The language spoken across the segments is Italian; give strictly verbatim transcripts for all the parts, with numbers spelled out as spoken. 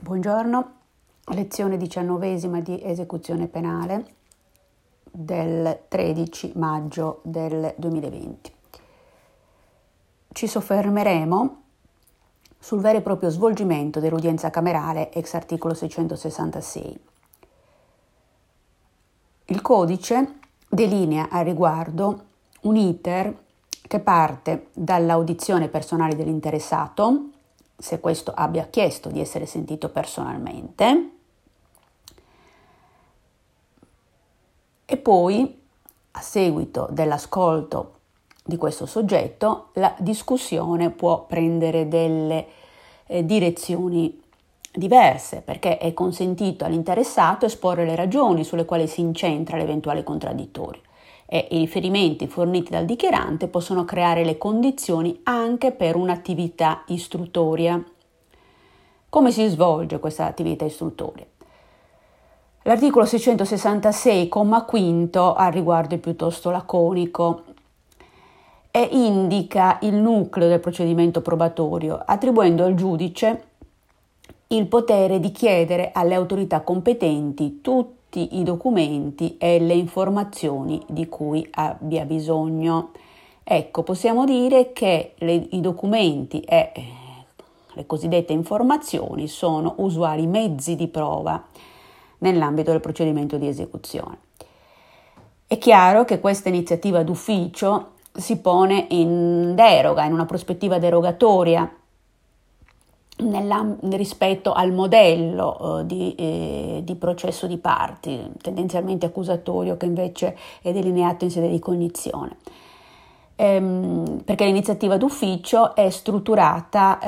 Buongiorno, lezione diciannovesima di esecuzione penale del tredici maggio del duemilaventi. Ci soffermeremo sul vero e proprio svolgimento dell'udienza camerale ex articolo seicentosessantasei. Il codice delinea al riguardo un iter che parte dall'audizione personale dell'interessato, se questo abbia chiesto di essere sentito personalmente, e poi, a seguito dell'ascolto di questo soggetto, la discussione può prendere delle eh, direzioni diverse, perché è consentito all'interessato esporre le ragioni sulle quali si incentra l'eventuale contraddittorio e i riferimenti forniti dal dichiarante possono creare le condizioni anche per un'attività istruttoria. Come si svolge questa attività istruttoria? L'articolo seicentosessantasei, comma quinto, al riguardo è piuttosto laconico e indica il nucleo del procedimento probatorio, attribuendo al giudice il potere di chiedere alle autorità competenti tutti i documenti e le informazioni di cui abbia bisogno. Ecco, possiamo dire che le, i documenti e eh, le cosiddette informazioni sono usuali mezzi di prova nell'ambito del procedimento di esecuzione. È chiaro che questa iniziativa d'ufficio si pone in deroga, in una prospettiva derogatoria Nella, rispetto al modello eh, di, eh, di processo di parti, tendenzialmente accusatorio, che invece è delineato in sede di cognizione. Ehm, perché l'iniziativa d'ufficio è strutturata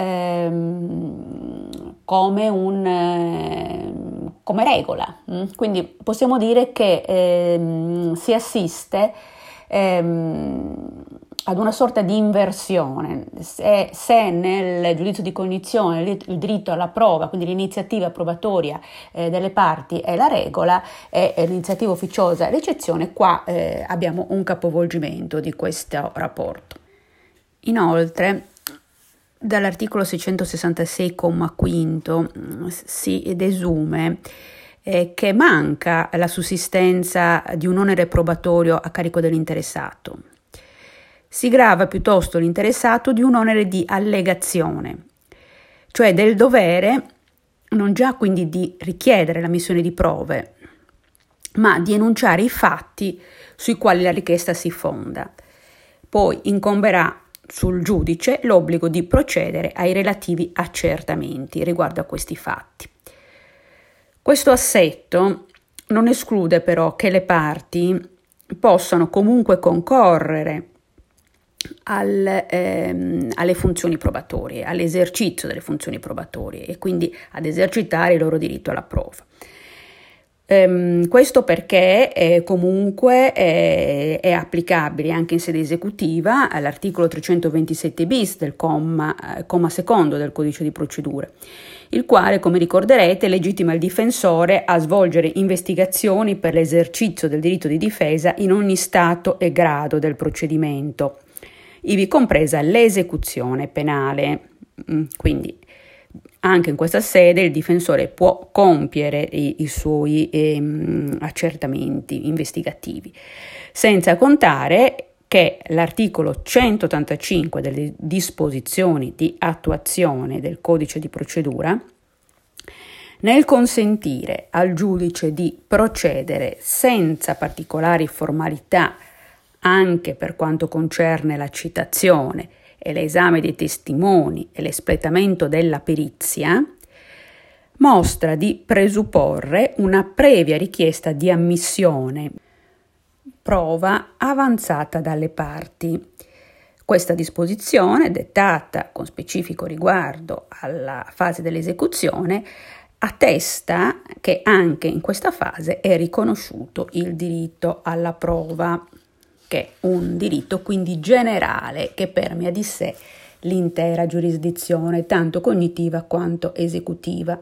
ehm, come, un, eh, come regola, quindi possiamo dire che ehm, si assiste ehm, ad una sorta di inversione. Se, se nel giudizio di cognizione il diritto alla prova, quindi l'iniziativa probatoria eh, delle parti è la regola e eh, l'iniziativa ufficiosa è l'eccezione, qua eh, abbiamo un capovolgimento di questo rapporto. Inoltre, dall'articolo seicentosessantasei, comma quinto, si desume eh, che manca la sussistenza di un onere probatorio a carico dell'interessato. Si grava piuttosto l'interessato di un onere di allegazione, cioè del dovere non già quindi di richiedere l'ammissione di prove, ma di enunciare i fatti sui quali la richiesta si fonda. Poi incomberà sul giudice l'obbligo di procedere ai relativi accertamenti riguardo a questi fatti. Questo assetto non esclude però che le parti possano comunque concorrere Al, ehm, alle funzioni probatorie, all'esercizio delle funzioni probatorie e quindi ad esercitare il loro diritto alla prova. Ehm, questo perché eh, comunque eh, è applicabile anche in sede esecutiva all'articolo trecentoventisette bis del comma, eh, comma secondo del codice di procedura, il quale, come ricorderete, legittima il difensore a svolgere investigazioni per l'esercizio del diritto di difesa in ogni stato e grado del procedimento, ivi compresa l'esecuzione penale. Quindi anche in questa sede il difensore può compiere i, i suoi ehm, accertamenti investigativi, senza contare che l'articolo centottantacinque delle disposizioni di attuazione del codice di procedura, nel consentire al giudice di procedere senza particolari formalità anche per quanto concerne la citazione e l'esame dei testimoni e l'espletamento della perizia, mostra di presupporre una previa richiesta di ammissione, prova avanzata dalle parti. Questa disposizione, dettata con specifico riguardo alla fase dell'esecuzione, attesta che anche in questa fase è riconosciuto il diritto alla prova, che è un diritto quindi generale che permea di sé l'intera giurisdizione, tanto cognitiva quanto esecutiva.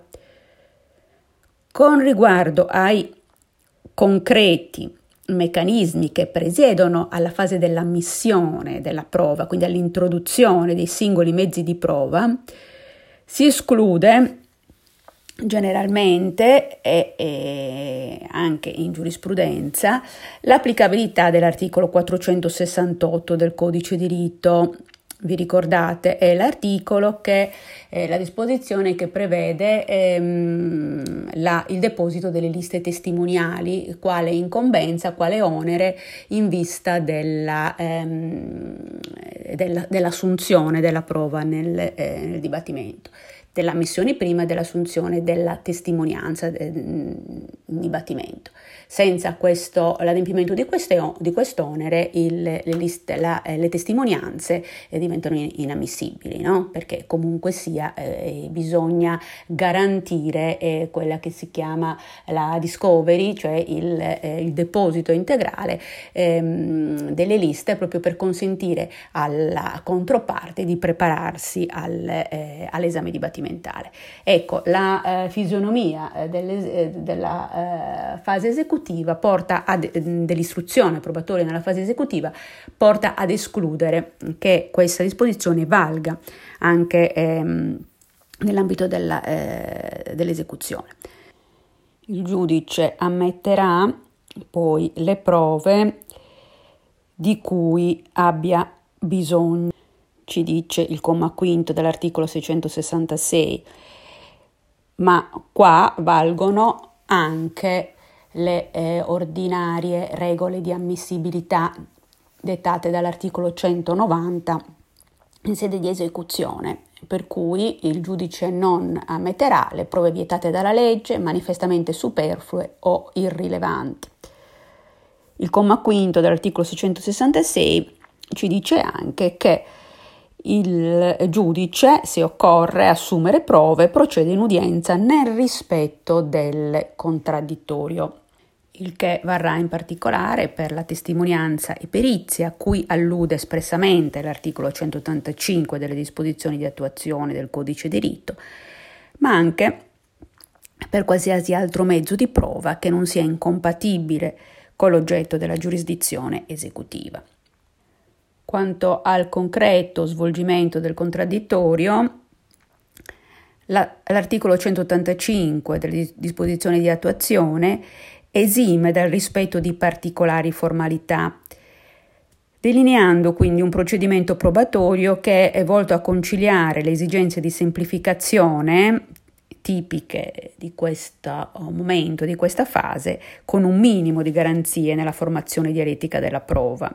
Con riguardo ai concreti meccanismi che presiedono alla fase dell'ammissione della prova, quindi all'introduzione dei singoli mezzi di prova, si esclude Generalmente e, e anche in giurisprudenza l'applicabilità dell'articolo quattrocentosessantotto del Codice di Rito, vi ricordate, è l'articolo che è la disposizione che prevede ehm, la, il deposito delle liste testimoniali, quale incombenza, quale onere in vista della, ehm, della, dell'assunzione della prova nel, eh, nel dibattimento, dell'ammissione prima e dell'assunzione della testimonianza in dibattimento. Senza questo, l'adempimento di, queste, di quest'onere il, le, liste, la, le testimonianze eh, diventano inammissibili, no? Perché comunque sia eh, bisogna garantire eh, quella che si chiama la discovery, cioè il, eh, il deposito integrale ehm, delle liste, proprio per consentire alla controparte di prepararsi al, eh, all'esame dibattimentale. Ecco, la eh, fisionomia eh, delle, eh, della eh, fase esecutiva porta ad, dell'istruzione probatoria nella fase esecutiva porta ad escludere che questa disposizione valga anche ehm, nell'ambito della, eh, dell'esecuzione. Il giudice ammetterà poi le prove di cui abbia bisogno, ci dice il comma quinto dell'articolo seicentosessantasei, ma qua valgono anche le eh, ordinarie regole di ammissibilità dettate dall'articolo centonovanta in sede di esecuzione, per cui il giudice non ammetterà le prove vietate dalla legge, manifestamente superflue o irrilevanti. Il comma quinto dell'articolo seicentosessantasei ci dice anche che il giudice, se occorre assumere prove, procede in udienza nel rispetto del contraddittorio, il che varrà in particolare per la testimonianza e perizia, a cui allude espressamente l'articolo centottantacinque delle disposizioni di attuazione del Codice di Rito, ma anche per qualsiasi altro mezzo di prova che non sia incompatibile con l'oggetto della giurisdizione esecutiva. Quanto al concreto svolgimento del contraddittorio, la, l'articolo centottantacinque delle disposizioni di attuazione esime dal rispetto di particolari formalità, delineando quindi un procedimento probatorio che è volto a conciliare le esigenze di semplificazione tipiche di questo momento, di questa fase, con un minimo di garanzie nella formazione dialettica della prova.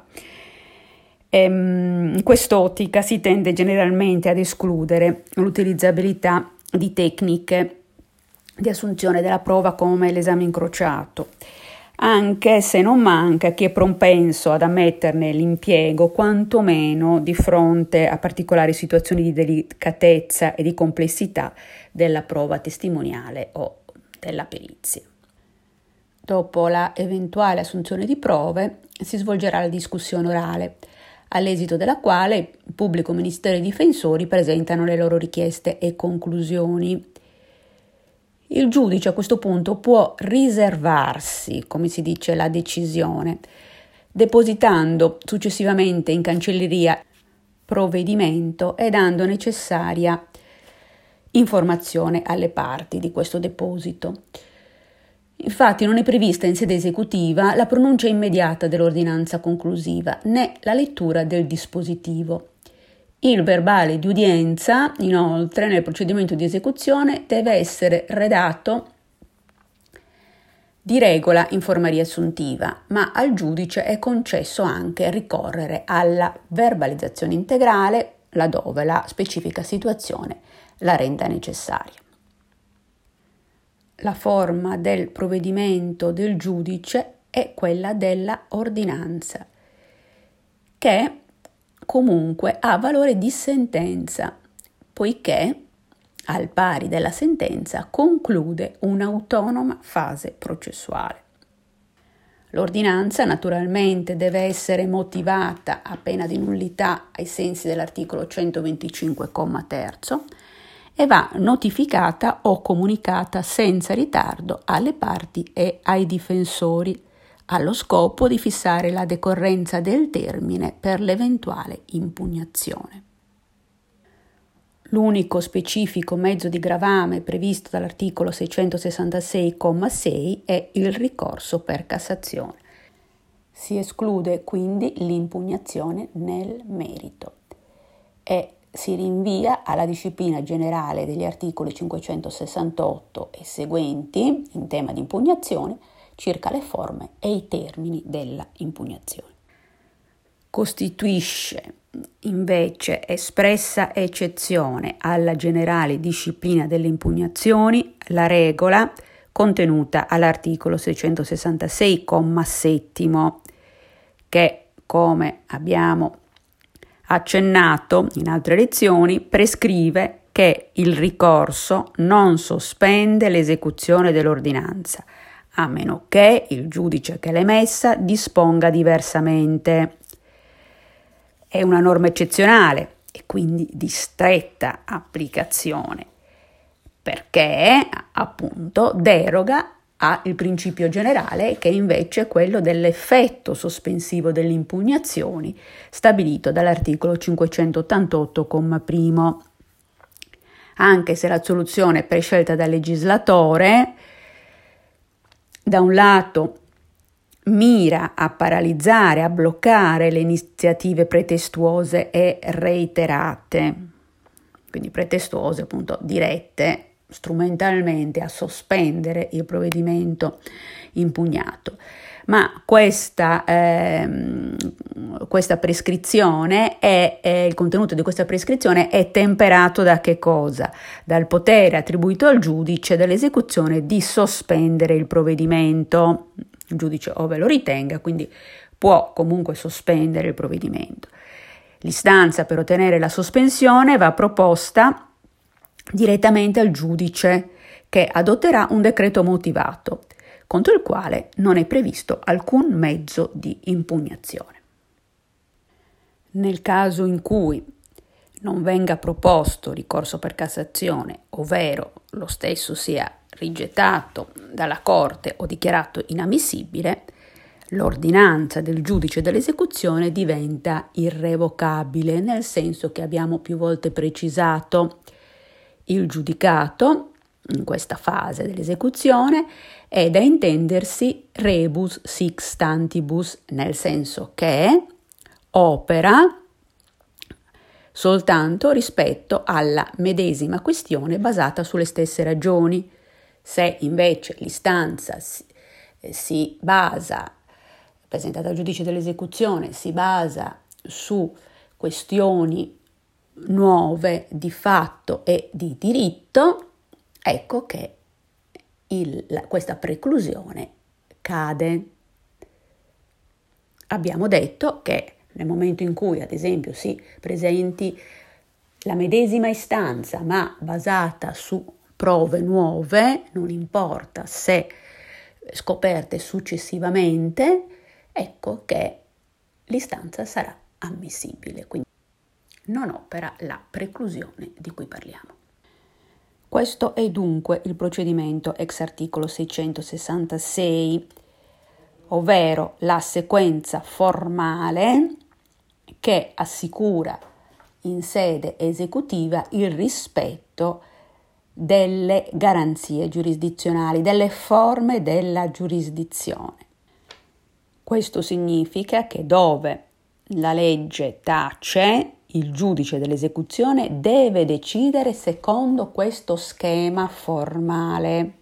In quest'ottica si tende generalmente ad escludere l'utilizzabilità di tecniche di assunzione della prova come l'esame incrociato, anche se non manca chi è propenso ad ammetterne l'impiego, quantomeno di fronte a particolari situazioni di delicatezza e di complessità della prova testimoniale o della perizia. Dopo la eventuale assunzione di prove si svolgerà la discussione orale, all'esito della quale il pubblico ministero e i difensori presentano le loro richieste e conclusioni. Il giudice a questo punto può riservarsi, come si dice, la decisione, depositando successivamente in cancelleria provvedimento e dando necessaria informazione alle parti di questo deposito. Infatti non è prevista in sede esecutiva la pronuncia immediata dell'ordinanza conclusiva né la lettura del dispositivo. Il verbale di udienza, inoltre, nel procedimento di esecuzione deve essere redatto di regola in forma riassuntiva, ma al giudice è concesso anche ricorrere alla verbalizzazione integrale laddove la specifica situazione la renda necessaria. La forma del provvedimento del giudice è quella della ordinanza, che comunque ha valore di sentenza, poiché, al pari della sentenza, conclude un'autonoma fase processuale. L'ordinanza naturalmente deve essere motivata a pena di nullità ai sensi dell'articolo centoventicinque, comma terzo, e va notificata o comunicata senza ritardo alle parti e ai difensori, allo scopo di fissare la decorrenza del termine per l'eventuale impugnazione. L'unico specifico mezzo di gravame previsto dall'articolo seicentosessantasei comma sei è il ricorso per Cassazione. Si esclude quindi l'impugnazione nel merito e si rinvia alla disciplina generale degli articoli cinquecentosessantotto e seguenti in tema di impugnazione circa le forme e i termini della impugnazione. Costituisce invece espressa eccezione alla generale disciplina delle impugnazioni la regola contenuta all'articolo seicentosessantasei comma settimo che, come abbiamo accennato in altre lezioni, prescrive che il ricorso non sospende l'esecuzione dell'ordinanza, a meno che il giudice che l'ha emessa disponga diversamente. È una norma eccezionale e quindi di stretta applicazione, perché appunto deroga al principio generale che invece è quello dell'effetto sospensivo delle impugnazioni stabilito dall'articolo cinquecentottantotto comma primo. Anche se la soluzione prescelta dal legislatore da un lato mira a paralizzare, a bloccare le iniziative pretestuose e reiterate, quindi pretestuose appunto dirette strumentalmente a sospendere il provvedimento impugnato. Ma questa, ehm, questa prescrizione è, è il contenuto di questa prescrizione è temperato da che cosa? Dal potere attribuito al giudice dell'esecuzione di sospendere il provvedimento. Il giudice ove lo ritenga, quindi può comunque sospendere il provvedimento. L'istanza per ottenere la sospensione va proposta direttamente al giudice che adotterà un decreto motivato contro il quale non è previsto alcun mezzo di impugnazione. Nel caso in cui non venga proposto ricorso per Cassazione, ovvero lo stesso sia rigettato dalla Corte o dichiarato inammissibile, l'ordinanza del giudice dell'esecuzione diventa irrevocabile, nel senso che abbiamo più volte precisato. Il giudicato, in questa fase dell'esecuzione, è da intendersi rebus sic stantibus, nel senso che opera soltanto rispetto alla medesima questione basata sulle stesse ragioni. Se invece l'istanza si, si basa, presentata al giudice dell'esecuzione, si basa su questioni nuove di fatto e di diritto, ecco che il, la, questa preclusione cade. Abbiamo detto che nel momento in cui, ad esempio, si presenti la medesima istanza ma basata su prove nuove, non importa se scoperte successivamente, ecco che l'istanza sarà ammissibile, quindi non opera la preclusione di cui parliamo. Questo è dunque il procedimento ex articolo seicentosessantasei, ovvero la sequenza formale che assicura in sede esecutiva il rispetto delle garanzie giurisdizionali, delle forme della giurisdizione. Questo significa che dove la legge tace, il giudice dell'esecuzione deve decidere secondo questo schema formale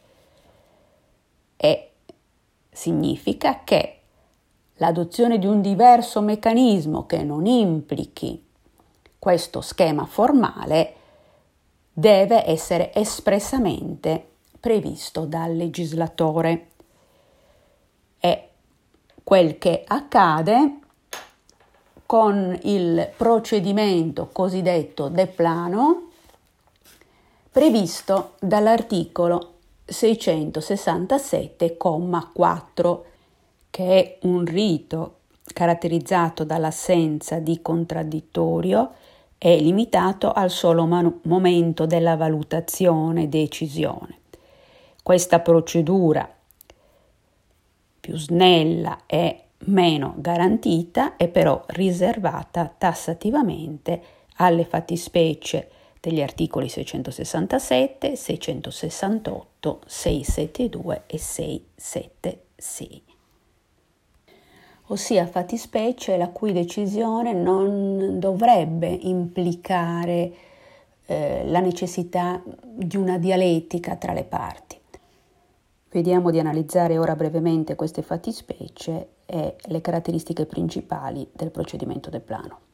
e significa che l'adozione di un diverso meccanismo che non implichi questo schema formale deve essere espressamente previsto dal legislatore. È quel che accade con il procedimento cosiddetto de plano previsto dall'articolo seicentosessantasette comma quattro, che è un rito caratterizzato dall'assenza di contraddittorio e limitato al solo man- momento della valutazione e decisione. Questa procedura più snella e meno garantita è però riservata tassativamente alle fattispecie degli articoli seicentosessantasette, seicentosessantotto, seicentosettantadue e seicentosettantasei, ossia fattispecie la cui decisione non dovrebbe implicare eh, la necessità di una dialettica tra le parti. Vediamo di analizzare ora brevemente queste fattispecie e le caratteristiche principali del procedimento del plano.